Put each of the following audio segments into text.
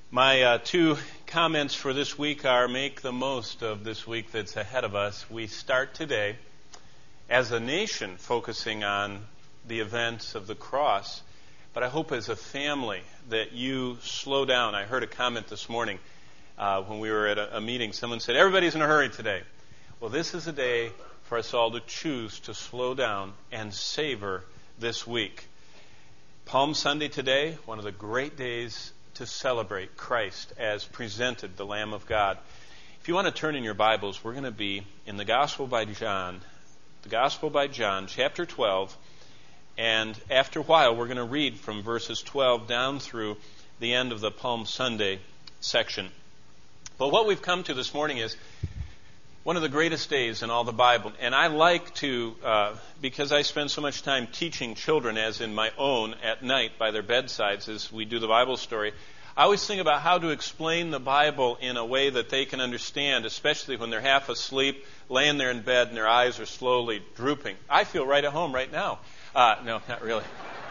My two comments for this week are make the most of this week that's ahead of us. We start today as a nation focusing on the events of the cross, but I hope as a family that you slow down. I heard a comment this morning when we were at a meeting. Someone said, everybody's in a hurry today. Well, this is a day for us all to choose to slow down and savor this week. Palm Sunday today, one of the great days to celebrate Christ as presented, the Lamb of God. If you want to turn in your Bibles, we're going to be in the Gospel by John, chapter 12, and after a while we're going to read from verses 12 down through the end of the Palm Sunday section. But what we've come to this morning is one of the greatest days in all the Bible. And I like to, because I spend so much time teaching children, as in my own, at night by their bedsides as we do the Bible story, I always think about how to explain the Bible in a way that they can understand, especially when they're half asleep, laying there in bed, and their eyes are slowly drooping. I feel right at home right now. No, not really.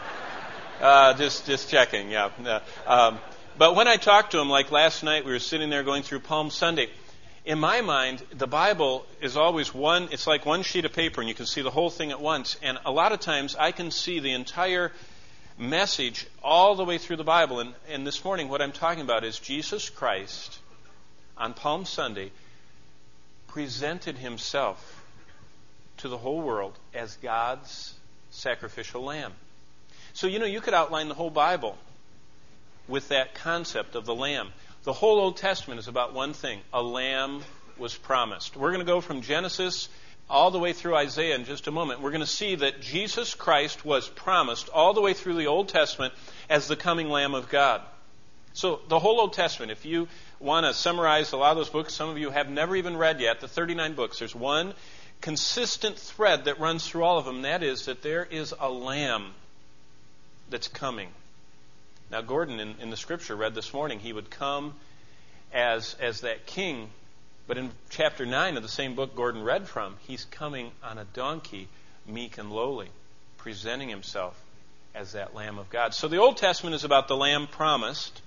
Just checking, yeah. But when I talk to them, like last night, we were sitting there going through Palm Sunday. In my mind, the Bible is always it's like one sheet of paper, and you can see the whole thing at once. And a lot of times, I can see the entire message all the way through the Bible. And this morning, what I'm talking about is Jesus Christ, on Palm Sunday, presented himself to the whole world as God's sacrificial lamb. So, you could outline the whole Bible with that concept of the lamb. The whole Old Testament is about one thing. A lamb was promised. We're going to go from Genesis all the way through Isaiah in just a moment. We're going to see that Jesus Christ was promised all the way through the Old Testament as the coming Lamb of God. So the whole Old Testament, if you want to summarize a lot of those books, some of you have never even read yet, the 39 books, there's one consistent thread that runs through all of them, and that is that there is a lamb that's coming. Now, Gordon, in the scripture read this morning, he would come as that king. But in chapter 9 of the same book Gordon read from, he's coming on a donkey, meek and lowly, presenting himself as that Lamb of God. So the Old Testament is about the Lamb promised.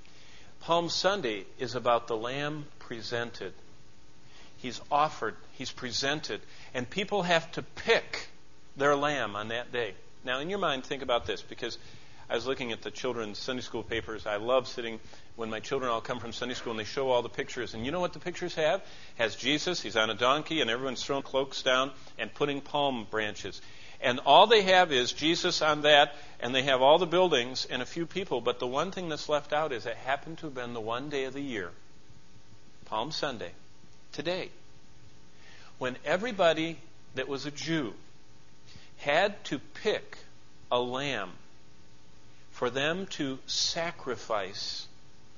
Palm Sunday is about the Lamb presented. He's offered, he's presented, and people have to pick their lamb on that day. Now, in your mind, think about this, because I was looking at the children's Sunday school papers. I love sitting when my children all come from Sunday school and they show all the pictures. And you know what the pictures have? Has Jesus, he's on a donkey, and everyone's throwing cloaks down and putting palm branches. And all they have is Jesus on that, and they have all the buildings and a few people. But the one thing that's left out is it happened to have been the one day of the year, Palm Sunday, today, when everybody that was a Jew had to pick a lamb for them to sacrifice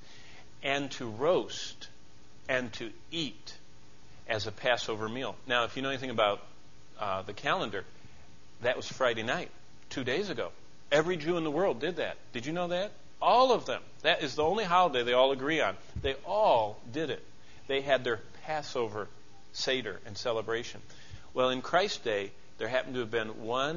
and to roast and to eat as a Passover meal. Now, if you know anything about the calendar, that was Friday night, 2 days ago. Every Jew in the world did that. Did you know that? All of them. That is the only holiday they all agree on. They all did it. They had their Passover Seder and celebration. Well, in Christ's day, there happened to have been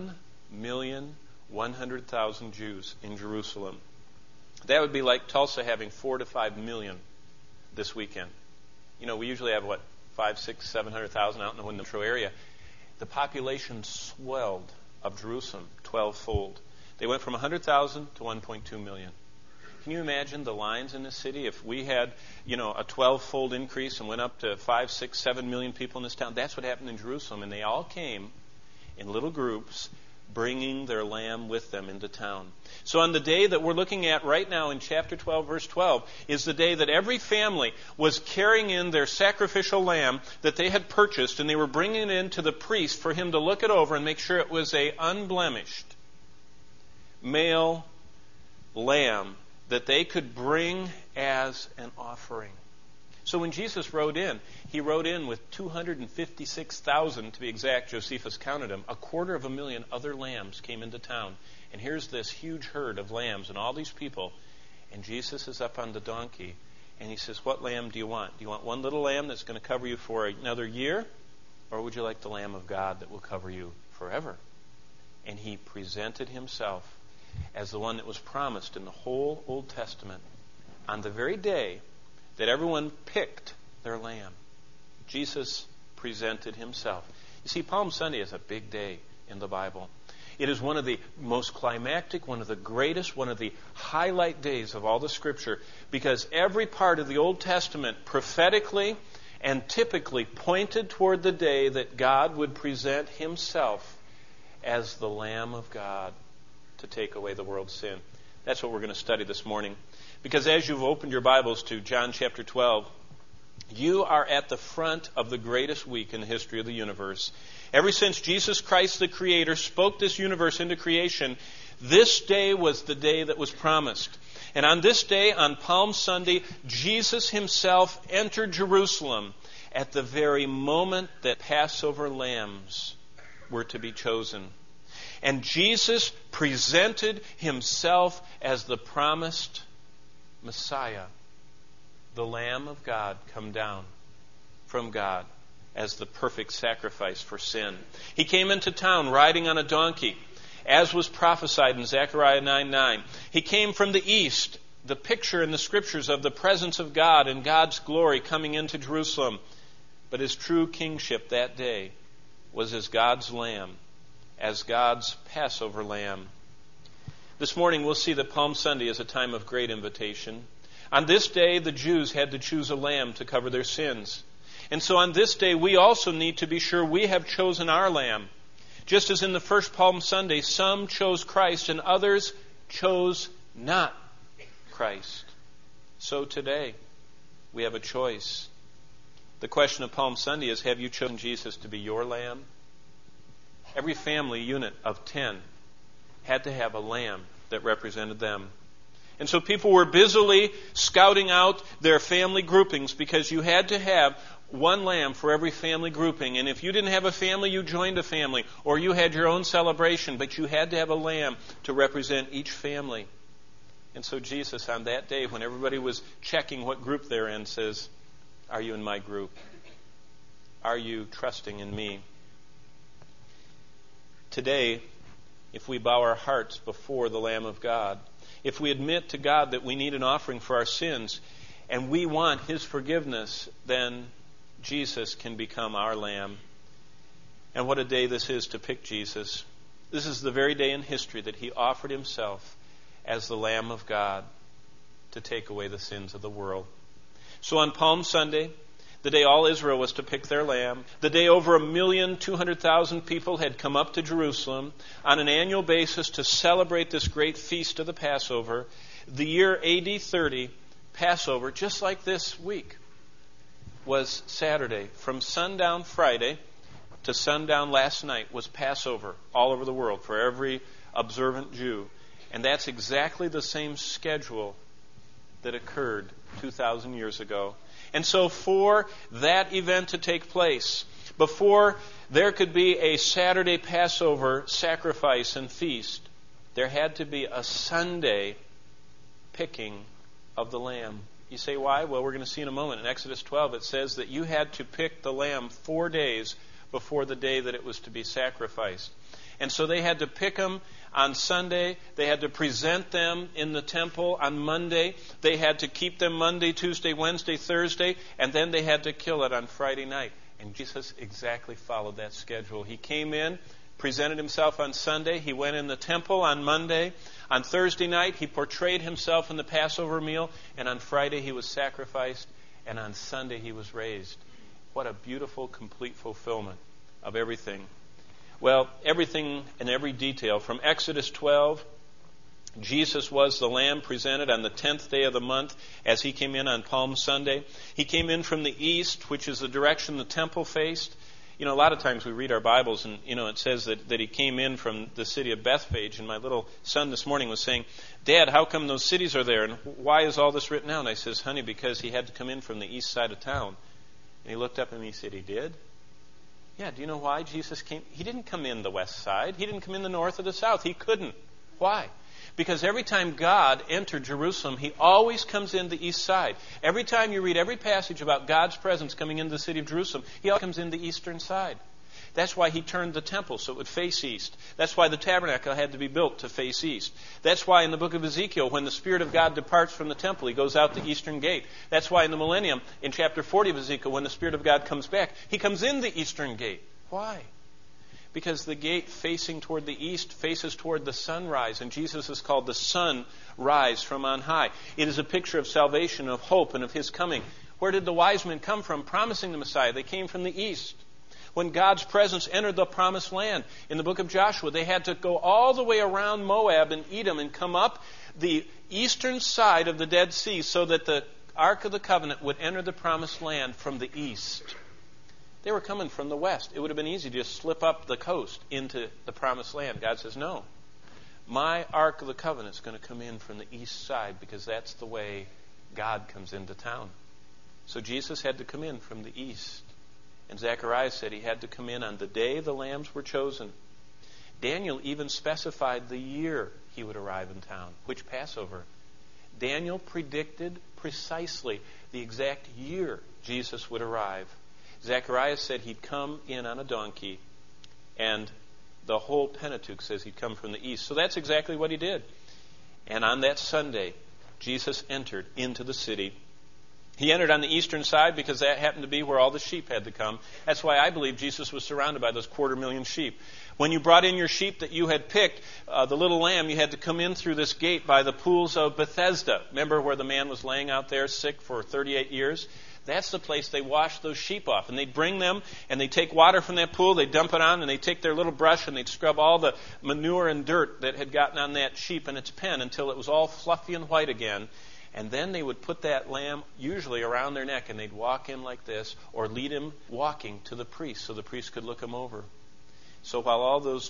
1,100,000 Jews in Jerusalem. That would be like Tulsa having 4 to 5 million this weekend. We usually have, 5, 6, 700,000 out in the metro area. The population swelled of Jerusalem 12-fold. They went from 100,000 to 1.2 million. Can you imagine the lines in this city? If we had, a 12-fold increase and went up to 5, 6, 7 million people in this town, that's what happened in Jerusalem. And they all came in little groups, bringing their lamb with them into town. So on the day that we're looking at right now in chapter 12, verse 12, is the day that every family was carrying in their sacrificial lamb that they had purchased, and they were bringing it in to the priest for him to look it over and make sure it was a unblemished male lamb that they could bring as an offering. So when Jesus rode in, he rode in with 256,000, to be exact. Josephus counted them. 250,000 other lambs came into town. And here's this huge herd of lambs and all these people. And Jesus is up on the donkey. And he says, what lamb do you want? Do you want one little lamb that's going to cover you for another year? Or would you like the Lamb of God that will cover you forever? And he presented himself as the one that was promised in the whole Old Testament on the very day that everyone picked their lamb, Jesus presented himself. You see, Palm Sunday is a big day in the Bible. It is one of the most climactic, one of the greatest, one of the highlight days of all the Scripture, because every part of the Old Testament prophetically and typically pointed toward the day that God would present himself as the Lamb of God to take away the world's sin. That's what we're going to study this morning. Because as you've opened your Bibles to John chapter 12, you are at the front of the greatest week in the history of the universe. Ever since Jesus Christ, the Creator, spoke this universe into creation, this day was the day that was promised. And on this day, on Palm Sunday, Jesus himself entered Jerusalem at the very moment that Passover lambs were to be chosen. And Jesus presented himself as the promised Messiah, the Lamb of God come down from God as the perfect sacrifice for sin. He came into town riding on a donkey, as was prophesied in Zechariah 9:9. He came from the east, the picture in the Scriptures of the presence of God and God's glory coming into Jerusalem. But his true kingship that day was as God's Lamb, as God's Passover Lamb. This morning we'll see that Palm Sunday is a time of great invitation. On this day, the Jews had to choose a lamb to cover their sins. And so on this day, we also need to be sure we have chosen our lamb. Just as in the first Palm Sunday, some chose Christ and others chose not Christ. So today, we have a choice. The question of Palm Sunday is, have you chosen Jesus to be your lamb? Every family unit of 10 had to have a lamb that represented them. And so people were busily scouting out their family groupings because you had to have one lamb for every family grouping. And if you didn't have a family, you joined a family, or you had your own celebration, but you had to have a lamb to represent each family. And so Jesus, on that day, when everybody was checking what group they're in, says, are you in my group? Are you trusting in me? Today, if we bow our hearts before the Lamb of God, if we admit to God that we need an offering for our sins and we want his forgiveness, then Jesus can become our lamb. And what a day this is to pick Jesus. This is the very day in history that he offered himself as the Lamb of God to take away the sins of the world. So on Palm Sunday, the day all Israel was to pick their lamb, the day over 1,200,000 people had come up to Jerusalem on an annual basis to celebrate this great feast of the Passover, the year AD 30, Passover, just like this week, was Saturday. From sundown Friday to sundown last night was Passover all over the world for every observant Jew. And that's exactly the same schedule that occurred 2,000 years ago. And so for that event to take place, before there could be a Saturday Passover sacrifice and feast, there had to be a Sunday picking of the lamb. You say, why? Well, we're going to see in a moment. In Exodus 12, it says that you had to pick the lamb 4 days before the day that it was to be sacrificed. And so they had to pick them on Sunday. They had to present them in the temple on Monday. They had to keep them Monday, Tuesday, Wednesday, Thursday, and then they had to kill it on Friday night. And Jesus exactly followed that schedule. He came in, presented himself on Sunday. He went in the temple on Monday. On Thursday night, he portrayed himself in the Passover meal. And on Friday, he was sacrificed. And on Sunday, he was raised. What a beautiful, complete fulfillment of everything. Well, everything and every detail. From Exodus 12, Jesus was the lamb presented on the 10th day of the month as he came in on Palm Sunday. He came in from the east, which is the direction the temple faced. You know, a lot of times we read our Bibles and, it says that he came in from the city of Bethphage. And my little son this morning was saying, Dad, how come those cities are there? And why is all this written out? And I says, honey, because he had to come in from the east side of town. And he looked up at me and he said, he did? Yeah, do you know why Jesus came? He didn't come in the west side. He didn't come in the north or the south. He couldn't. Why? Because every time God entered Jerusalem, he always comes in the east side. Every time you read every passage about God's presence coming into the city of Jerusalem, he always comes in the eastern side. That's why he turned the temple so it would face east. That's why the tabernacle had to be built to face east. That's why in the book of Ezekiel, when the Spirit of God departs from the temple, he goes out the eastern gate. That's why in the millennium, in chapter 40 of Ezekiel, when the Spirit of God comes back, he comes in the eastern gate. Why? Because the gate facing toward the east faces toward the sunrise, and Jesus is called the sunrise from on high. It is a picture of salvation, of hope, and of his coming. Where did the wise men come from promising the Messiah? They came from the east. When God's presence entered the promised land, in the book of Joshua, they had to go all the way around Moab and Edom and come up the eastern side of the Dead Sea so that the Ark of the Covenant would enter the promised land from the east. They were coming from the west. It would have been easy to just slip up the coast into the promised land. God says, no. My Ark of the Covenant is going to come in from the east side because that's the way God comes into town. So Jesus had to come in from the east. And Zechariah said he had to come in on the day the lambs were chosen. Daniel even specified the year he would arrive in town. Which Passover? Daniel predicted precisely the exact year Jesus would arrive. Zechariah said he'd come in on a donkey, and the whole Pentateuch says he'd come from the east. So that's exactly what he did. And on that Sunday, Jesus entered into the city. He entered on the eastern side because that happened to be where all the sheep had to come. That's why I believe Jesus was surrounded by those 250,000 sheep. When you brought in your sheep that you had picked, the little lamb, you had to come in through this gate by the pools of Bethesda. Remember where the man was laying out there sick for 38 years? That's the place they washed those sheep off. And they'd bring them, and they'd take water from that pool, they'd dump it on, and they'd take their little brush, and they'd scrub all the manure and dirt that had gotten on that sheep in its pen until it was all fluffy and white again. And then they would put that lamb usually around their neck, and they'd walk him like this, or lead him walking to the priest so the priest could look him over. So while all those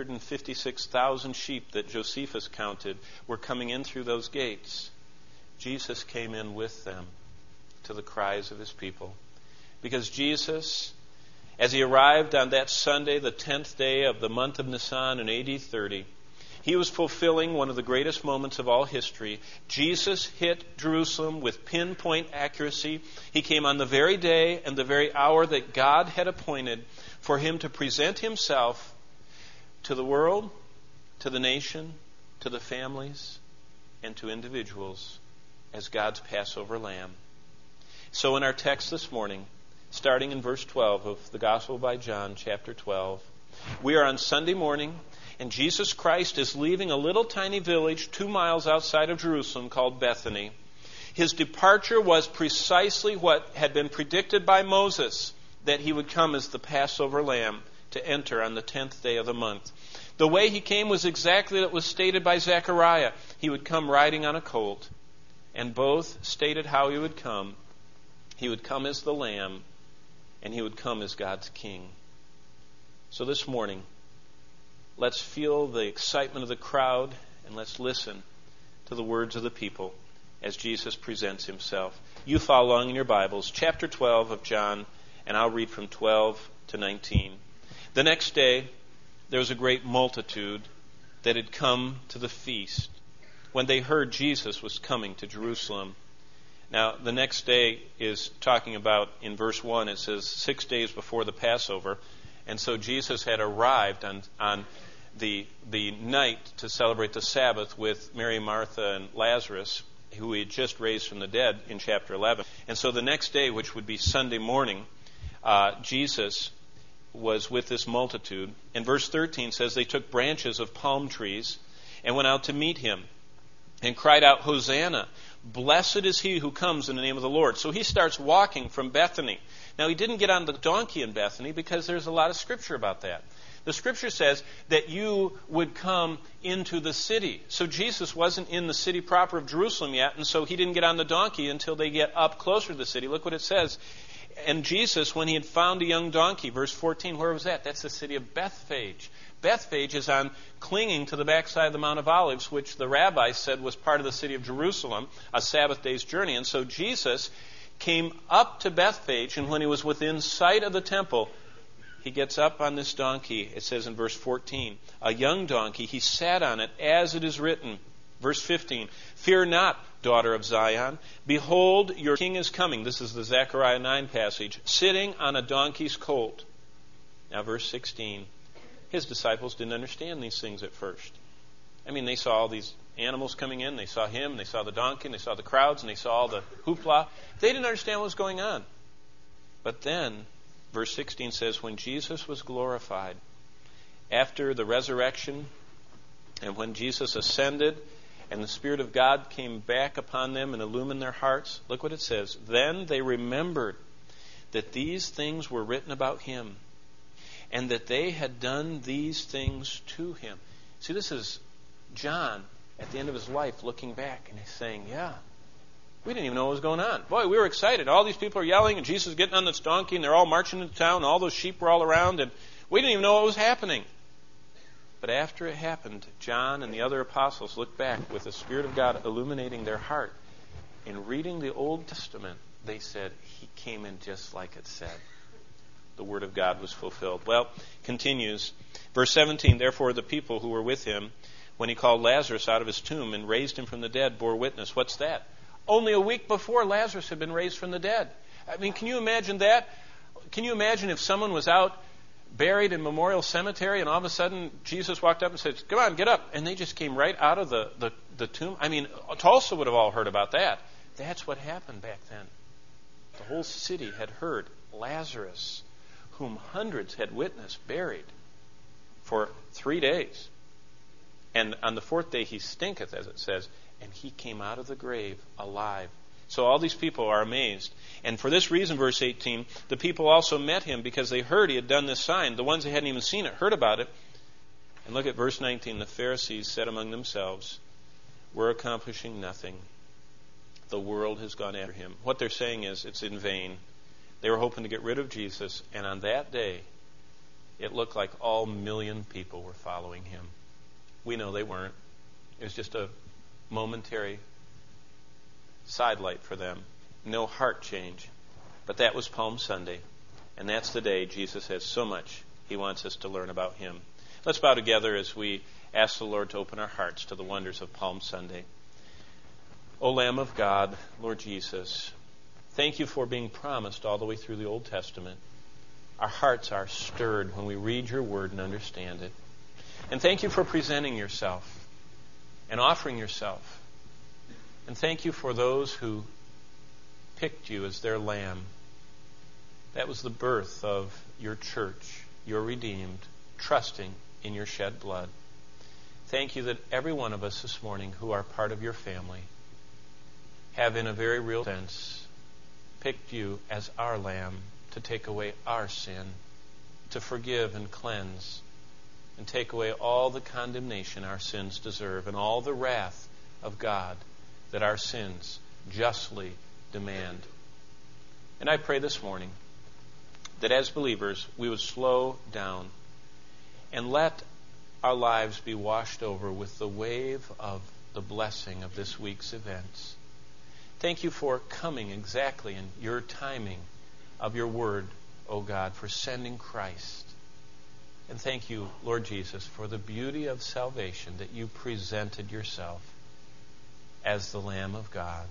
256,000 sheep that Josephus counted were coming in through those gates, Jesus came in with them to the cries of his people. Because Jesus, as he arrived on that Sunday, the 10th day of the month of Nisan in AD 30, he was fulfilling one of the greatest moments of all history. Jesus hit Jerusalem with pinpoint accuracy. He came on the very day and the very hour that God had appointed for him to present himself to the world, to the nation, to the families, and to individuals as God's Passover lamb. So in our text this morning, starting in verse 12 of the Gospel by John, chapter 12, we are on Sunday morning, and Jesus Christ is leaving a little tiny village 2 miles outside of Jerusalem called Bethany. His departure was precisely what had been predicted by Moses, that he would come as the Passover lamb to enter on the 10th day of the month. The way he came was exactly what was stated by Zechariah. He would come riding on a colt, and both stated how he would come. He would come as the lamb, and he would come as God's king. So this morning, let's feel the excitement of the crowd, and let's listen to the words of the people as Jesus presents himself. You follow along in your Bibles, chapter 12 of John, and I'll read from 12 to 19. The next day, there was a great multitude that had come to the feast when they heard Jesus was coming to Jerusalem. Now, the next day is talking about, in verse 1, it says 6 days before the Passover. And so Jesus had arrived on the night to celebrate the Sabbath with Mary, Martha, and Lazarus, who he had just raised from the dead in chapter 11. And so the next day, which would be Sunday morning, Jesus was with this multitude. And verse 13 says they took branches of palm trees and went out to meet him and cried out, "Hosanna! Blessed is he who comes in the name of the Lord." So he starts walking from Bethany. Now, he didn't get on the donkey in Bethany because there's a lot of scripture about that. The scripture says that you would come into the city. So Jesus wasn't in the city proper of Jerusalem yet, and so he didn't get on the donkey until they get up closer to the city. Look what it says. And Jesus, when he had found a young donkey, verse 14, where was that? That's the city of Bethphage. Bethphage is on clinging to the backside of the Mount of Olives, which the rabbis said was part of the city of Jerusalem, a Sabbath day's journey. And so Jesus came up to Bethphage, and when he was within sight of the temple, he gets up on this donkey. It says in verse 14, a young donkey, he sat on it as it is written. Verse 15, "Fear not, daughter of Zion. Behold, your king is coming." This is the Zechariah 9 passage. "Sitting on a donkey's colt." Now, verse 16, his disciples didn't understand these things at first. I mean, they saw all these animals coming in. They saw him. They saw the donkey. And they saw the crowds. And they saw all the hoopla. They didn't understand what was going on. But then, verse 16 says, when Jesus was glorified, after the resurrection, and when Jesus ascended, and the Spirit of God came back upon them and illumined their hearts, look what it says. Then they remembered that these things were written about him, and that they had done these things to him. See, this is John at the end of his life looking back, and he's saying, yeah, we didn't even know what was going on. Boy, we were excited. All these people are yelling, and Jesus is getting on this donkey, and they're all marching into town, and all those sheep were all around, and we didn't even know what was happening. But after it happened, John and the other apostles looked back with the Spirit of God illuminating their heart. In reading the Old Testament, they said, he came in just like it said. The Word of God was fulfilled. Well, continues. Verse 17, therefore the people who were with him, when he called Lazarus out of his tomb and raised him from the dead, bore witness. What's that? Only a week before, Lazarus had been raised from the dead. I mean, can you imagine that? Can you imagine if someone was out buried in Memorial Cemetery and all of a sudden Jesus walked up and said, come on, get up. And they just came right out of the tomb. I mean, Tulsa would have all heard about that. That's what happened back then. The whole city had heard Lazarus, whom hundreds had witnessed, buried for 3 days. And on the fourth day he stinketh, as it says, and he came out of the grave alive. So all these people are amazed. And for this reason, verse 18, the people also met him because they heard he had done this sign. The ones that hadn't even seen it heard about it. And look at verse 19. The Pharisees said among themselves, we're accomplishing nothing. The world has gone after him. What they're saying is it's in vain. They were hoping to get rid of Jesus. And on that day, it looked like all 1 million people were following him. We know they weren't. It was just a momentary sidelight for them. No heart change. But that was Palm Sunday. And that's the day Jesus has so much he wants us to learn about him. Let's bow together as we ask the Lord to open our hearts to the wonders of Palm Sunday. O Lamb of God, Lord Jesus, thank you for being promised all the way through the Old Testament. Our hearts are stirred when we read your word and understand it. And thank you for presenting yourself and offering yourself. And thank you for those who picked you as their lamb. That was the birth of your church, your redeemed, trusting in your shed blood. Thank you that every one of us this morning who are part of your family have in a very real sense picked you as our lamb to take away our sin, to forgive and cleanse, and take away all the condemnation our sins deserve and all the wrath of God that our sins justly demand. And I pray this morning that as believers we would slow down and let our lives be washed over with the wave of the blessing of this week's events. Thank you for coming exactly in your timing of your word, O God, for sending Christ. And thank you, Lord Jesus, for the beauty of salvation that you presented yourself as the Lamb of God,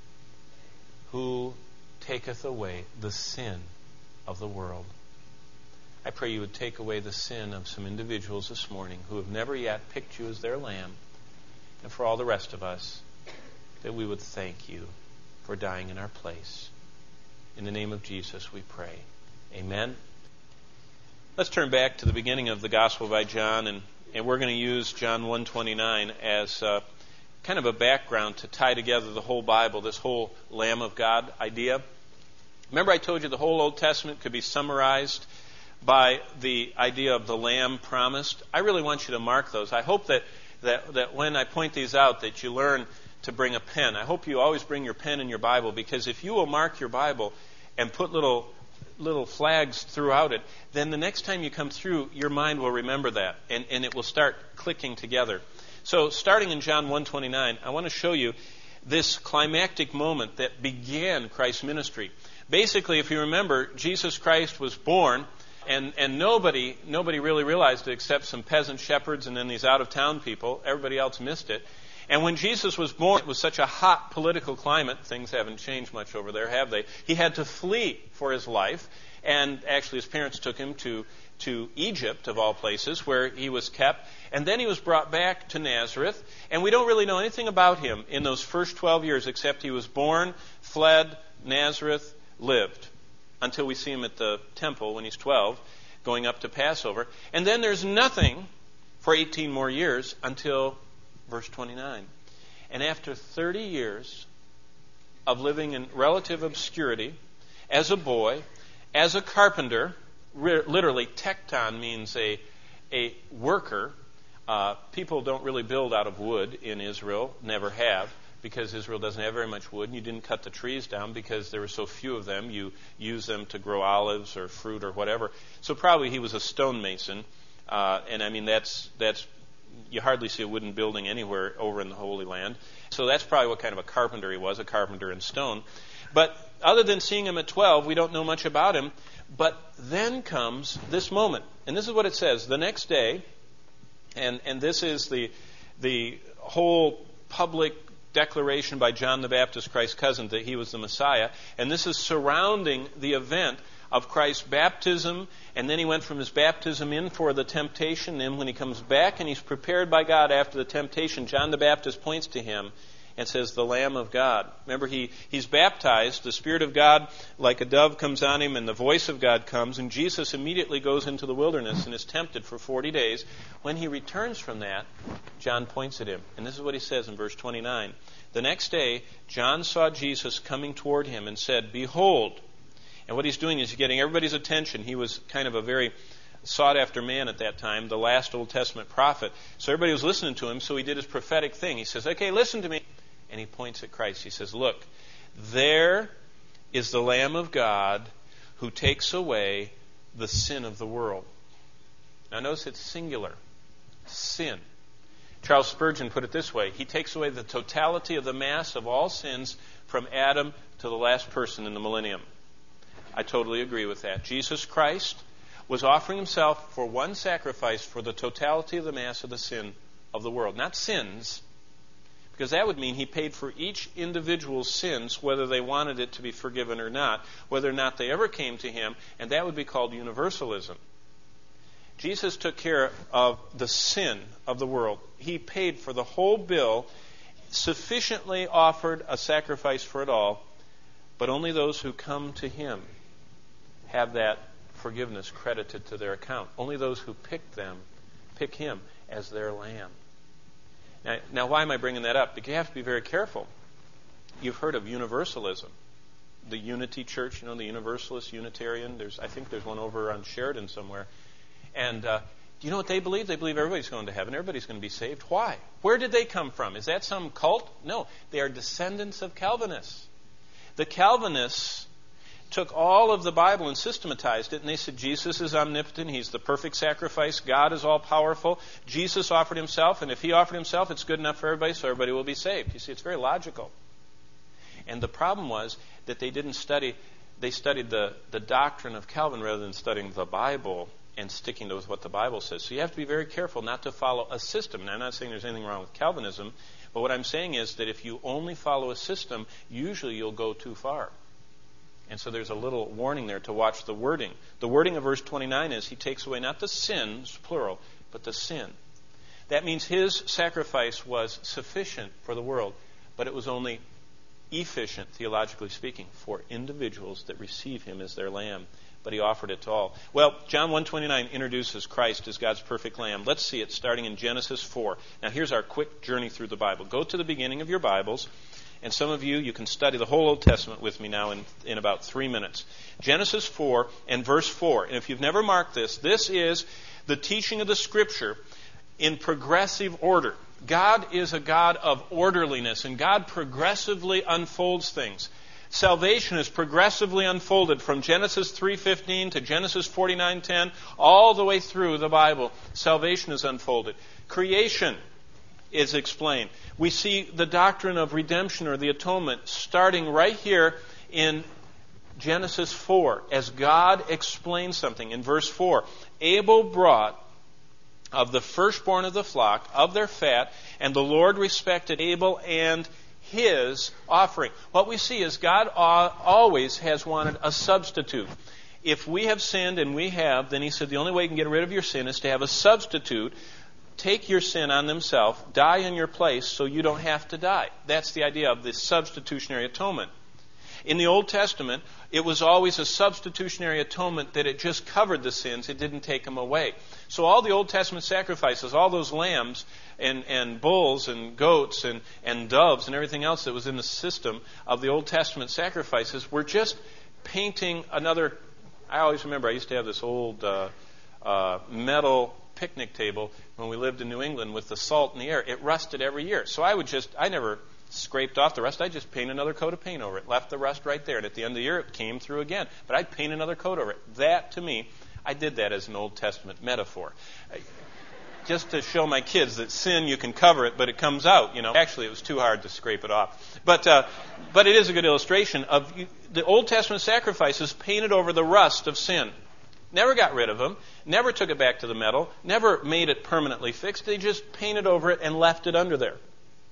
who taketh away the sin of the world. I pray you would take away the sin of some individuals this morning who have never yet picked you as their lamb, and for all the rest of us, that we would thank you for dying in our place. In the name of Jesus we pray. Amen. Let's turn back to the beginning of the Gospel by John, and we're going to use John 1:29 as kind of a background to tie together the whole Bible, this whole Lamb of God idea. Remember I told you the whole Old Testament could be summarized by the idea of the Lamb promised? I really want you to mark those. I hope that when I point these out that you learn to bring a pen. I hope you always bring your pen in your Bible, because if you will mark your Bible and put little flags throughout it, then the next time you come through, your mind will remember that, and it will start clicking together. So starting in John 1:29, I want to show you this climactic moment that began Christ's ministry. Basically, if you remember, Jesus Christ was born, and nobody really realized it except some peasant shepherds and then these out-of-town people. Everybody else missed it. And when Jesus was born, it was such a hot political climate. Things haven't changed much over there, have they? He had to flee for his life. And actually his parents took him to Egypt, of all places, where he was kept. And then he was brought back to Nazareth. And we don't really know anything about him in those first 12 years, except he was born, fled, Nazareth, lived, until we see him at the temple when he's 12, going up to Passover. And then there's nothing for 18 more years until verse 29. And after 30 years of living in relative obscurity, as a boy, as a carpenter, literally tekton means a worker. People don't really build out of wood in Israel, never have, because Israel doesn't have very much wood, and you didn't cut the trees down because there were so few of them. You use them to grow olives or fruit or whatever. So probably he was a stonemason, and I mean that's you hardly see a wooden building anywhere over in the Holy Land. So that's probably what kind of a carpenter he was, a carpenter in stone. But other than seeing him at 12, we don't know much about him. But then comes this moment. And this is what it says. The next day, and this is the whole public declaration by John the Baptist, Christ's cousin, that he was the Messiah. And this is surrounding the event of Christ's baptism. And then he went from his baptism in for the temptation. And when he comes back and he's prepared by God after the temptation, John the Baptist points to him and says, the Lamb of God. Remember, he's baptized. The Spirit of God, like a dove, comes on him, and the voice of God comes. And Jesus immediately goes into the wilderness and is tempted for 40 days. When he returns from that, John points at him. And this is what he says in verse 29. The next day, John saw Jesus coming toward him and said, behold. And what he's doing is he's getting everybody's attention. He was kind of a very sought-after man at that time, the last Old Testament prophet. So everybody was listening to him, so he did his prophetic thing. He says, okay, listen to me. And he points at Christ. He says, look, there is the Lamb of God who takes away the sin of the world. Now notice it's singular. Sin. Charles Spurgeon put it this way. He takes away the totality of the mass of all sins from Adam to the last person in the millennium. I totally agree with that. Jesus Christ was offering himself for one sacrifice for the totality of the mass of the sin of the world. Not sins, because that would mean he paid for each individual's sins, whether they wanted it to be forgiven or not, whether or not they ever came to him, and that would be called universalism. Jesus took care of the sin of the world. He paid for the whole bill, sufficiently offered a sacrifice for it all, but only those who come to him have that forgiveness credited to their account. Only those who pick him as their lamb. Now, why am I bringing that up? Because you have to be very careful. You've heard of universalism. The Unity Church, the Universalist, Unitarian. I think there's one over on Sheridan somewhere. And do you know what they believe? They believe everybody's going to heaven. Everybody's going to be saved. Why? Where did they come from? Is that some cult? No. They are descendants of Calvinists. The Calvinists took all of the Bible and systematized it, and they said Jesus is omnipotent, he's the perfect sacrifice, God is all-powerful, Jesus offered himself, and if he offered himself, it's good enough for everybody, so everybody will be saved. You see, it's very logical. And the problem was that they studied the doctrine of Calvin rather than studying the Bible and sticking to what the Bible says. So you have to be very careful not to follow a system. Now, I'm not saying there's anything wrong with Calvinism, but what I'm saying is that if you only follow a system, usually you'll go too far. And so there's a little warning there to watch the wording. The wording of verse 29 is, he takes away not the sins, plural, but the sin. That means his sacrifice was sufficient for the world, but it was only efficient, theologically speaking, for individuals that receive him as their lamb. But he offered it to all. Well, John 1:29 introduces Christ as God's perfect lamb. Let's see it starting in Genesis 4. Now here's our quick journey through the Bible. Go to the beginning of your Bibles. And some of you can study the whole Old Testament with me now in about 3 minutes. Genesis 4 and verse 4. And if you've never marked this is the teaching of the Scripture in progressive order. God is a God of orderliness, and God progressively unfolds things. Salvation is progressively unfolded from Genesis 3:15 to Genesis 49:10, all the way through the Bible. Salvation is unfolded. Creation is explained. We see the doctrine of redemption or the atonement starting right here in Genesis 4 as God explains something. In verse 4, Abel brought of the firstborn of the flock, of their fat, and the Lord respected Abel and his offering. What we see is God always has wanted a substitute. If we have sinned, and we have, then he said the only way you can get rid of your sin is to have a substitute take your sin on themselves, die in your place so you don't have to die. That's the idea of the substitutionary atonement. In the Old Testament, it was always a substitutionary atonement that it just covered the sins. It didn't take them away. So all the Old Testament sacrifices, all those lambs and bulls and goats and doves and everything else that was in the system of the Old Testament sacrifices were just painting another... I always remember I used to have this old metal picnic table when we lived in New England with the salt in the air. It rusted every year. So I never scraped off the rust. I just paint another coat of paint over it. Left the rust right there. And at the end of the year, it came through again. But I'd paint another coat over it. That, to me, I did that as an Old Testament metaphor. Just to show my kids that sin, you can cover it, but it comes out. Actually, it was too hard to scrape it off. But it is a good illustration of the Old Testament sacrifices painted over the rust of sin. Never got rid of them. Never took it back to the metal. Never made it permanently fixed. They just painted over it and left it under there.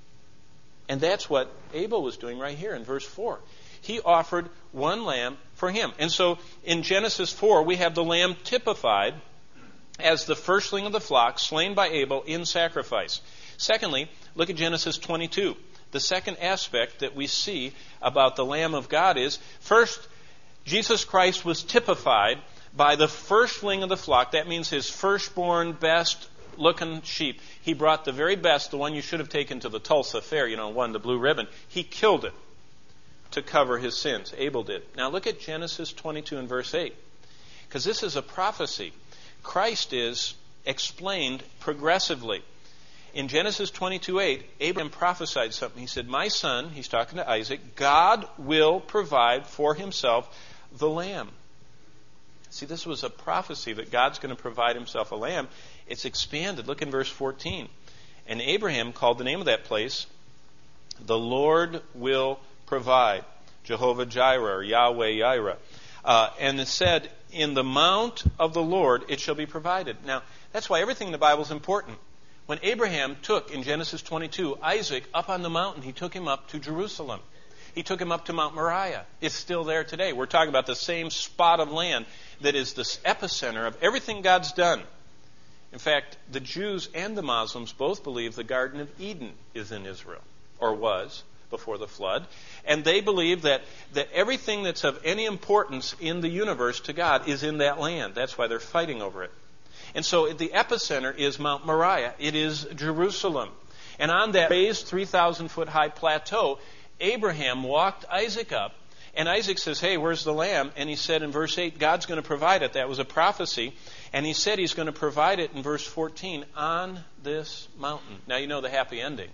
And that's what Abel was doing right here in verse 4. He offered one lamb for him. And so in Genesis 4, we have the lamb typified as the firstling of the flock, slain by Abel in sacrifice. Secondly, look at Genesis 22. The second aspect that we see about the Lamb of God is, first, Jesus Christ was typified by the firstling of the flock. That means his firstborn, best-looking sheep. He brought the very best, the one you should have taken to the Tulsa Fair, won the blue ribbon. He killed it to cover his sins. Abel did. Now look at Genesis 22 and verse 8. Because this is a prophecy. Christ is explained progressively. In Genesis 22:8, Abraham prophesied something. He said, my son, he's talking to Isaac, God will provide for himself the lamb. See, this was a prophecy that God's going to provide himself a lamb. It's expanded. Look in verse 14. And Abraham called the name of that place, the Lord will provide. Jehovah Jireh, or Yahweh Yireh. And it said, in the mount of the Lord it shall be provided. Now, that's why everything in the Bible is important. When Abraham took, in Genesis 22, Isaac up on the mountain, he took him up to Jerusalem. He took him up to Mount Moriah. It's still there today. We're talking about the same spot of land that is the epicenter of everything God's done. In fact, the Jews and the Muslims both believe the Garden of Eden is in Israel, or was, before the flood. And they believe that everything that's of any importance in the universe to God is in that land. That's why they're fighting over it. And so the epicenter is Mount Moriah. It is Jerusalem. And on that raised 3,000-foot high plateau, Abraham walked Isaac up. And Isaac says, hey, where's the lamb? And he said in verse 8, God's going to provide it. That was a prophecy. And he said he's going to provide it in verse 14, on this mountain. Now you know the happy ending.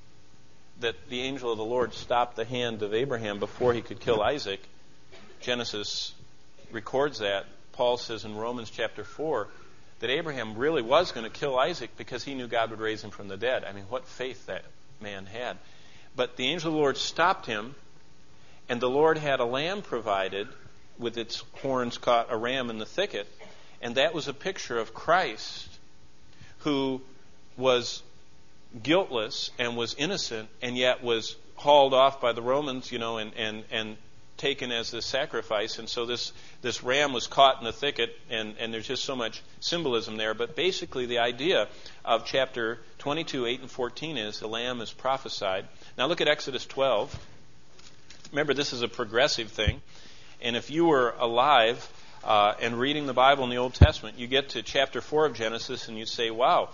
That the angel of the Lord stopped the hand of Abraham before he could kill Isaac. Genesis records that. Paul says in Romans chapter 4 that Abraham really was going to kill Isaac because he knew God would raise him from the dead. I mean, what faith that man had. But the angel of the Lord stopped him, and the Lord had a lamb provided with its horns caught a ram in the thicket. And that was a picture of Christ, who was guiltless and was innocent, and yet was hauled off by the Romans, and taken as this sacrifice. And so this ram was caught in the thicket, and there's just so much symbolism there. But basically the idea of chapter 22, 8 and 14 is the lamb is prophesied. Now look at Exodus 12. Remember, this is a progressive thing. And if you were alive and reading the Bible in the Old Testament, you get to chapter 4 of Genesis and you say, wow,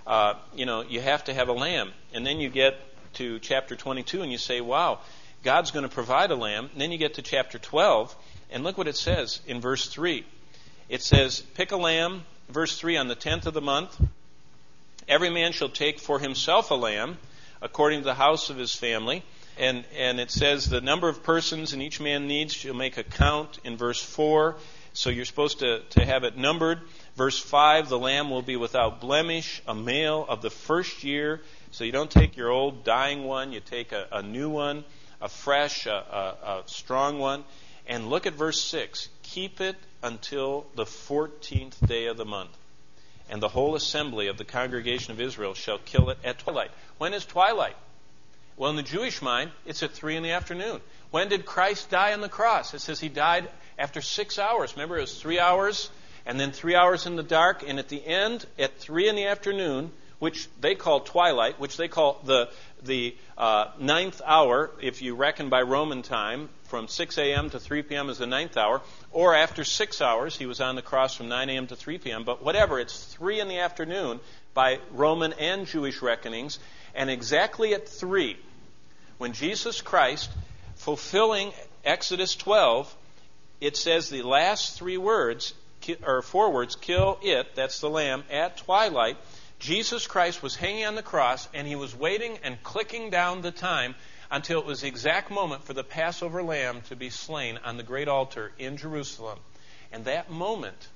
you have to have a lamb. And then you get to chapter 22 and you say, wow, God's going to provide a lamb. And then you get to chapter 12, and look what it says in verse 3. It says, pick a lamb, verse 3, on the 10th of the month. Every man shall take for himself a lamb, according to the house of his family. And it says the number of persons in each man needs shall make a count in verse 4. So you're supposed to have it numbered. Verse 5, the lamb will be without blemish, a male of the first year. So you don't take your old dying one, you take a new one, a fresh, a strong one. And look at verse 6. Keep it until the 14th day of the month. and the whole assembly of the congregation of Israel shall kill it at twilight. When is twilight? Well, in the Jewish mind, it's at 3 in the afternoon. When did Christ die on the cross? It says he died after 6 hours. Remember, it was 3 hours, and then 3 hours in the dark, and at the end, at 3 in the afternoon, which they call twilight, which they call the ninth hour, if you reckon by Roman time, from 6 a.m. to 3 p.m. is the ninth hour, or after 6 hours, he was on the cross from 9 a.m. to 3 p.m., but whatever, it's 3 in the afternoon by Roman and Jewish reckonings, and exactly at 3, when Jesus Christ, fulfilling Exodus 12, it says the last 3 words, or 4 words, kill it, that's the lamb, at twilight. Jesus Christ was hanging on the cross, and he was waiting and clicking down the time until it was the exact moment for the Passover lamb to be slain on the great altar in Jerusalem. And that moment,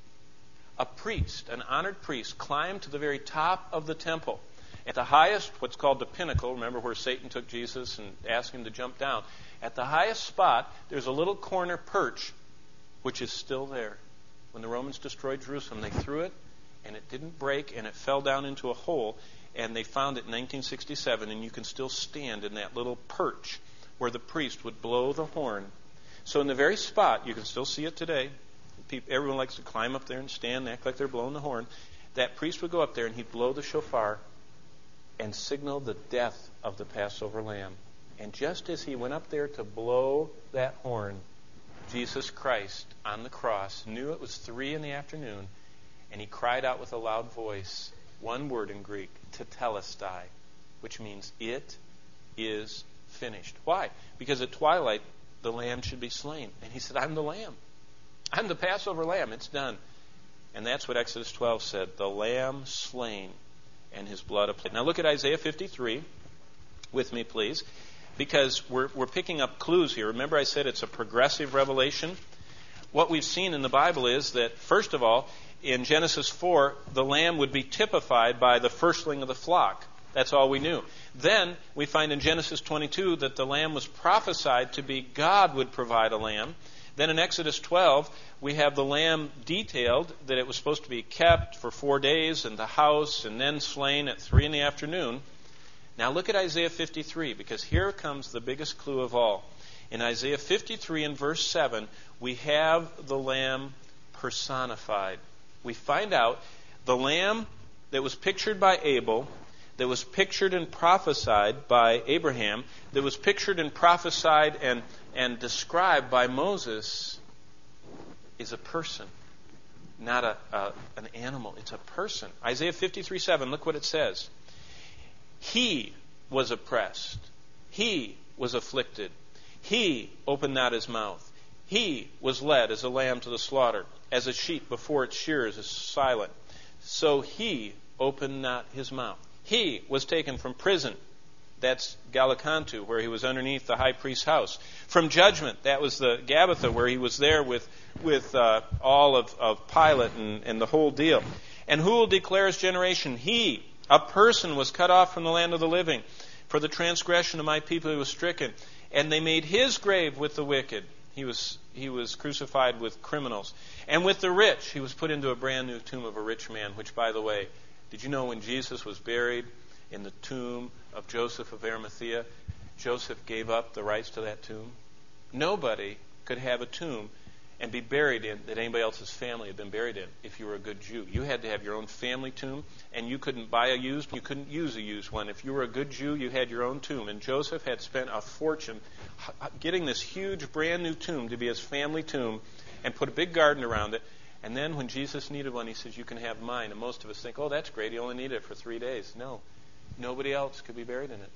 a priest, an honored priest, climbed to the very top of the temple. At the highest, what's called the pinnacle, remember where Satan took Jesus and asked him to jump down. At the highest spot, there's a little corner perch, which is still there. When the Romans destroyed Jerusalem, they threw it, and it didn't break, and it fell down into a hole, and they found it in 1967, and you can still stand in that little perch where the priest would blow the horn. So in the very spot, you can still see it today. Everyone likes to climb up there and stand and act like they're blowing the horn. That priest would go up there, and he'd blow the shofar and signal the death of the Passover lamb. And just as he went up there to blow that horn, Jesus Christ on the cross knew it was 3 in the afternoon, and he cried out with a loud voice, one word in Greek, tetelestai, which means it is finished. Why? Because at twilight, the lamb should be slain. And he said, I'm the lamb. I'm the Passover lamb. It's done. And that's what Exodus 12 said, the lamb slain and his blood applied. Now look at Isaiah 53 with me, please, because we're picking up clues here. Remember I said it's a progressive revelation? What we've seen in the Bible is that, first of all, in Genesis 4, the lamb would be typified by the firstling of the flock. That's all we knew. Then we find in Genesis 22 that the lamb was prophesied to be God would provide a lamb. Then in Exodus 12, we have the lamb detailed that it was supposed to be kept for 4 days in the house and then slain at 3 in the afternoon. Now look at Isaiah 53, because here comes the biggest clue of all. In Isaiah 53 and verse 7, we have the lamb personified. We find out the lamb that was pictured by Abel, that was pictured and prophesied by Abraham, that was pictured and prophesied and described by Moses, is a person, not an animal. It's a person. Isaiah 53:7, look what it says. He was oppressed. He was afflicted. He opened not his mouth. He was led as a lamb to the slaughter, as a sheep before its shearers is silent. So he opened not his mouth. He was taken from prison. That's Gallicantu, where he was underneath the high priest's house. From judgment, that was the Gabbatha, where he was there with all of Pilate and the whole deal. And who will declare his generation? He, a person, was cut off from the land of the living. For the transgression of my people he was stricken. And they made his grave with the wicked. He was crucified with criminals. And with the rich, he was put into a brand new tomb of a rich man, which, by the way, did you know when Jesus was buried in the tomb of Joseph of Arimathea, Joseph gave up the rights to that tomb? Nobody could have a tomb and be buried in that anybody else's family had been buried in if you were a good Jew. You had to have your own family tomb, and you couldn't buy a used one. You couldn't use a used one. If you were a good Jew, you had your own tomb. And Joseph had spent a fortune getting this huge brand new tomb to be his family tomb and put a big garden around it. And then when Jesus needed one, he says, you can have mine. And most of us think, oh, that's great. He only needed it for 3 days. No. Nobody else could be buried in it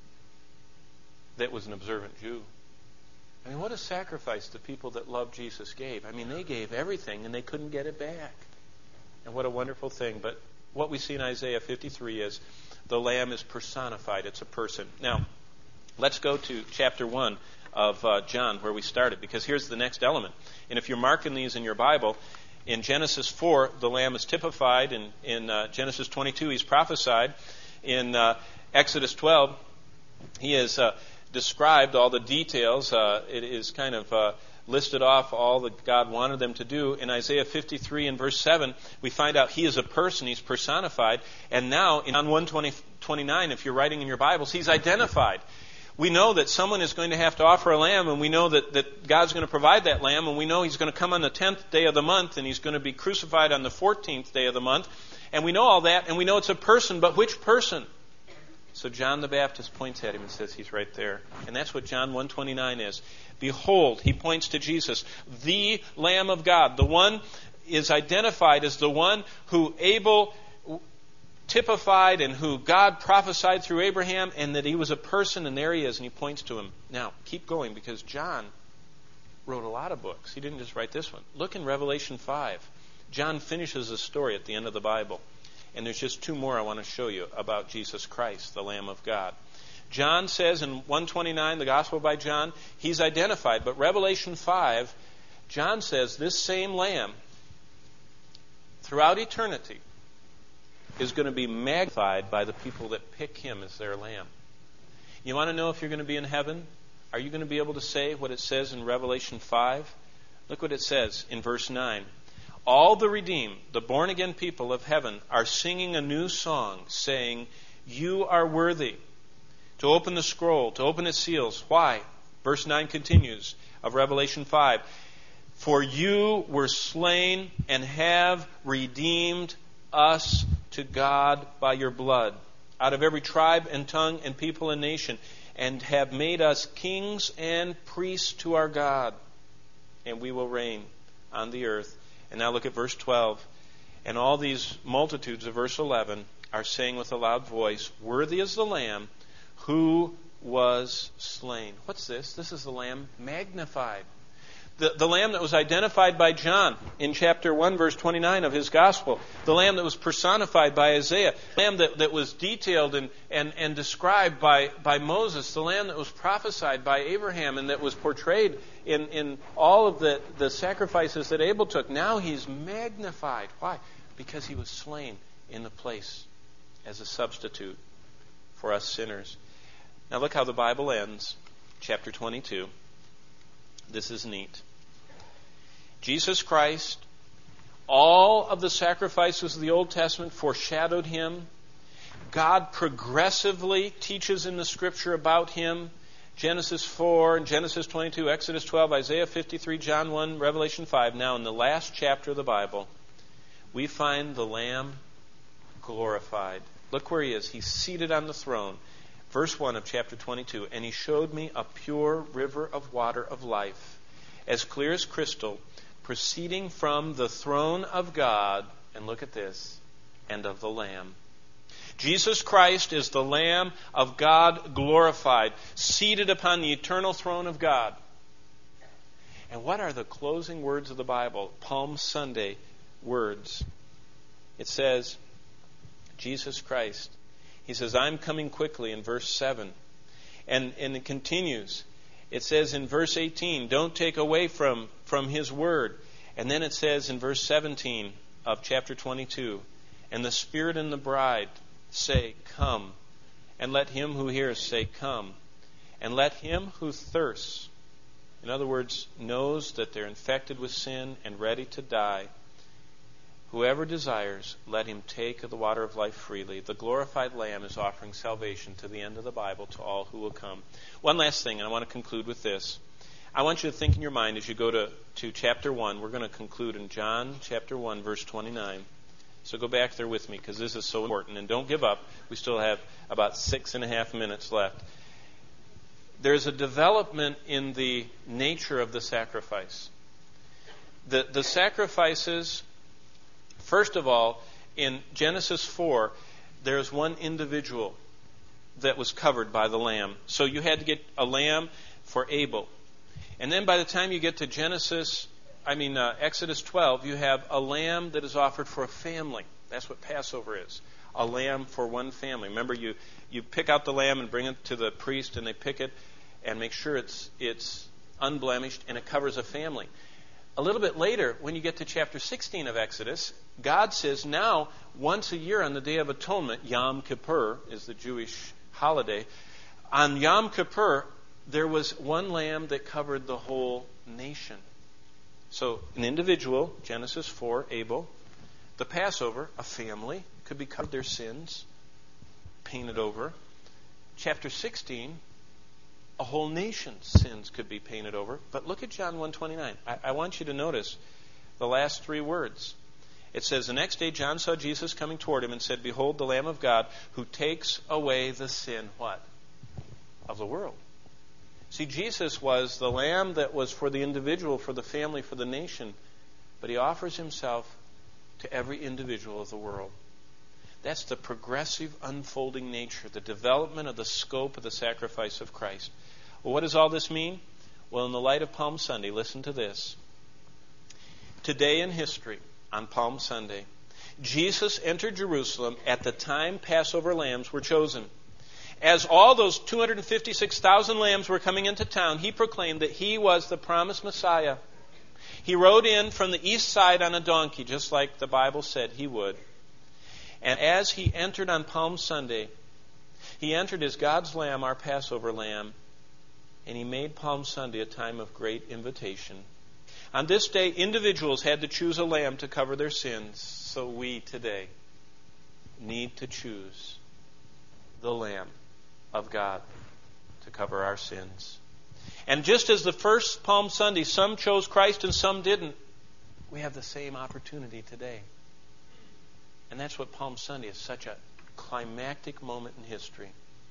that was an observant Jew. I mean, what a sacrifice the people that loved Jesus gave. I mean, they gave everything and they couldn't get it back. And what a wonderful thing. But what we see in Isaiah 53 is the lamb is personified. It's a person. Now, let's go to chapter 1 of John, where we started, because here's the next element. And if you're marking these in your Bible, in Genesis 4, the lamb is typified. In Genesis 22, he's prophesied. In Exodus 12, he is described all the details. It is kind of listed off all that God wanted them to do. In Isaiah 53 and verse 7, we find out He is a person, He's personified. And now in John 1:29, if you're writing in your Bibles, He's identified. We know that someone is going to have to offer a lamb, and we know that God's going to provide that lamb, and we know He's going to come on the 10th day of the month, and He's going to be crucified on the 14th day of the month. And we know all that, and we know it's a person, but which person? So John the Baptist points at Him and says He's right there. And that's what John 1:29 is. Behold, He points to Jesus, the Lamb of God. The one is identified as the one who Abel typified and who God prophesied through Abraham, and that he was a person, and there he is, and he points to him. Now, keep going, because John wrote a lot of books. He didn't just write this one. Look in Revelation 5. John finishes the story at the end of the Bible. And there's just two more I want to show you about Jesus Christ, the Lamb of God. John says in 1:29, the Gospel by John, He's identified. But Revelation 5, John says this same Lamb, throughout eternity, is going to be magnified by the people that pick Him as their Lamb. You want to know if you're going to be in heaven? Are you going to be able to say what it says in Revelation 5? Look what it says in verse 9. All the redeemed, the born-again people of heaven, are singing a new song, saying, You are worthy to open the scroll, to open its seals. Why? Verse 9 continues of Revelation 5. For you were slain and have redeemed us to God by your blood, out of every tribe and tongue and people and nation, and have made us kings and priests to our God, and we will reign on the earth. And now look at verse 12. And all these multitudes of verse 11 are saying with a loud voice, Worthy is the Lamb who was slain. What's this? This is the Lamb magnified. The Lamb that was identified by John in chapter 1, verse 29 of his Gospel. The Lamb that was personified by Isaiah. The Lamb that was detailed and described by Moses. The Lamb that was prophesied by Abraham and that was portrayed in all of the sacrifices that Abel took. Now He's magnified. Why? Because He was slain in the place as a substitute for us sinners. Now look how the Bible ends. Chapter 22. This is neat. Jesus Christ, all of the sacrifices of the Old Testament foreshadowed Him. God progressively teaches in the Scripture about Him. Genesis 4, Genesis 22, Exodus 12, Isaiah 53, John 1, Revelation 5. Now in the last chapter of the Bible, we find the Lamb glorified. Look where He is. He's seated on the throne. Verse 1 of chapter 22, And He showed me a pure river of water of life, as clear as crystal, proceeding from the throne of God, and look at this, and of the Lamb. Jesus Christ is the Lamb of God glorified, seated upon the eternal throne of God. And what are the closing words of the Bible? Palm Sunday words. It says, Jesus Christ. He says, I'm coming quickly in verse 7. And it continues. It says in verse 18, don't take away from His word. And then it says in verse 17 of chapter 22, and the Spirit and the bride say, Come. And let him who hears say, Come. And let him who thirsts, in other words, knows that they're infected with sin and ready to die, whoever desires, let him take of the water of life freely. The glorified Lamb is offering salvation to the end of the Bible to all who will come. One last thing, and I want to conclude with this. I want you to think in your mind as you go to chapter 1. We're going to conclude in John chapter 1, verse 29. So go back there with me because this is so important. And don't give up. We still have about 6.5 minutes left. There's a development in the nature of the sacrifice. The sacrifices, first of all, in Genesis 4, there's one individual that was covered by the lamb. So you had to get a lamb for Abel. And then by the time you get to Exodus 12, you have a lamb that is offered for a family. That's what Passover is. A lamb for one family. Remember, you pick out the lamb and bring it to the priest, and they pick it and make sure it's unblemished, and it covers a family. A little bit later, when you get to chapter 16 of Exodus, God says now, once a year on the Day of Atonement, Yom Kippur is the Jewish holiday, on Yom Kippur, there was one lamb that covered the whole nation. So an individual, Genesis 4, Abel. The Passover, a family, could be covered their sins, painted over. Chapter 16, a whole nation's sins could be painted over. But look at John 1:29. I want you to notice the last three words. It says, the next day John saw Jesus coming toward him and said, behold, the Lamb of God who takes away the sin, what? Of the world. See, Jesus was the lamb that was for the individual, for the family, for the nation. But he offers himself to every individual of the world. That's the progressive unfolding nature, the development of the scope of the sacrifice of Christ. Well, what does all this mean? Well, in the light of Palm Sunday, listen to this. Today in history, on Palm Sunday, Jesus entered Jerusalem at the time Passover lambs were chosen. As all those 256,000 lambs were coming into town, he proclaimed that he was the promised Messiah. He rode in from the east side on a donkey, just like the Bible said he would. And as he entered on Palm Sunday, he entered as God's lamb, our Passover lamb, and he made Palm Sunday a time of great invitation. On this day, individuals had to choose a lamb to cover their sins. So we today need to choose the Lamb of God to cover our sins. And just as the first Palm Sunday, some chose Christ and some didn't, we have the same opportunity today. And that's what Palm Sunday is, such a climactic moment in history.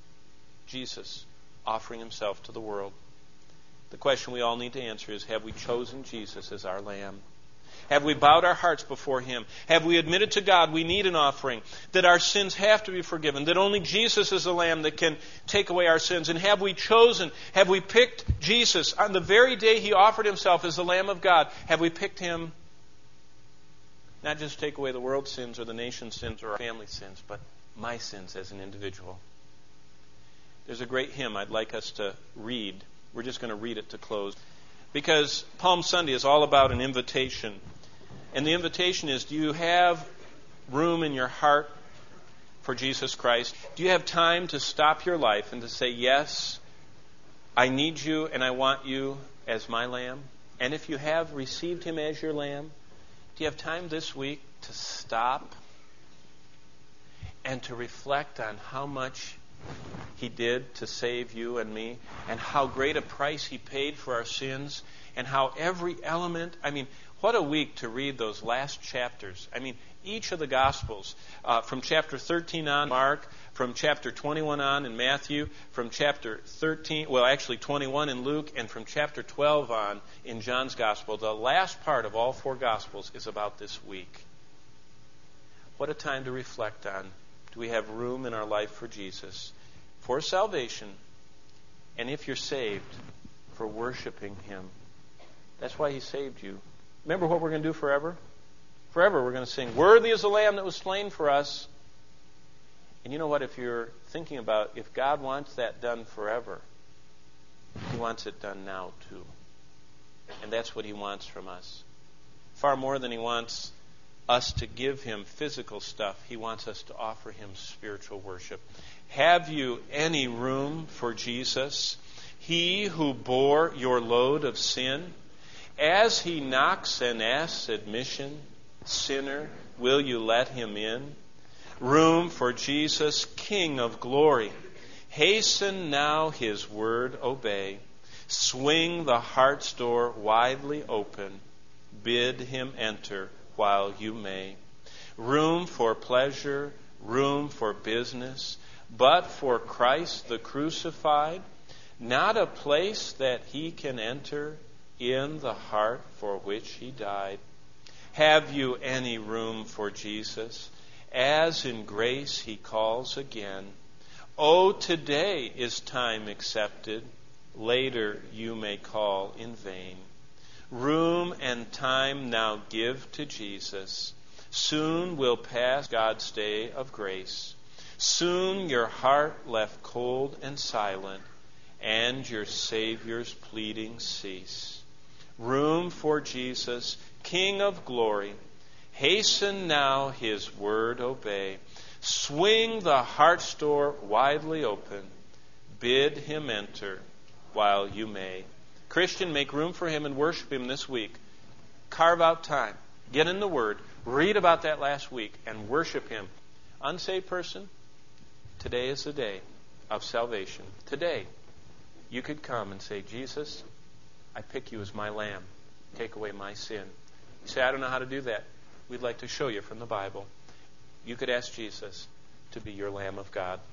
Jesus offering himself to the world. The question we all need to answer is, have we chosen Jesus as our Lamb? Have we bowed our hearts before him? Have we admitted to God we need an offering, that our sins have to be forgiven, that only Jesus is the Lamb that can take away our sins? And have we chosen, have we picked Jesus on the very day he offered himself as the Lamb of God? Have we picked him not just to take away the world's sins or the nation's sins or our family's sins, but my sins as an individual? There's a great hymn I'd like us to read. We're just going to read it to close. Because Palm Sunday is all about an invitation. And the invitation is, do you have room in your heart for Jesus Christ? Do you have time to stop your life and to say, yes, I need you and I want you as my Lamb? And if you have received him as your Lamb, do you have time this week to stop and to reflect on how much he did to save you and me, and how great a price he paid for our sins, and how every element, what a week to read those last chapters. Each of the Gospels, from chapter 13 on, Mark, from chapter 21 on in Matthew, from chapter 21 in Luke, and from chapter 12 on in John's Gospel. The last part of all four Gospels is about this week. What a time to reflect on. Do we have room in our life for Jesus, for salvation, and if you're saved, for worshiping him? That's why he saved you. Remember what we're going to do forever? Forever we're going to sing, worthy is the Lamb that was slain for us. And you know what? If you're thinking about, if God wants that done forever, he wants it done now too. And that's what he wants from us. Far more than he wants us to give him physical stuff, he wants us to offer him spiritual worship. Have you any room for Jesus, he who bore your load of sin? As he knocks and asks admission, sinner, will you let him in? Room for Jesus, King of glory. Hasten now his word obey. Swing the heart's door widely open. Bid him enter while you may. Room for pleasure, room for business, but for Christ the crucified, not a place that he can enter in the heart for which he died. Have you any room for Jesus, as in grace he calls again? Oh, today is time accepted, later you may call in vain. Room and time now give to Jesus. Soon will pass God's day of grace. Soon your heart left cold and silent, and your Savior's pleading cease. Room for Jesus, King of glory. Hasten now his word obey. Swing the heart's door widely open. Bid him enter while you may. Christian, make room for Him and worship Him this week. Carve out time. Get in the Word. Read about that last week and worship Him. Unsaved person, today is the day of salvation. Today, you could come and say, Jesus, I pick you as my lamb. Take away my sin. You say, I don't know how to do that. We'd like to show you from the Bible. You could ask Jesus to be your Lamb of God.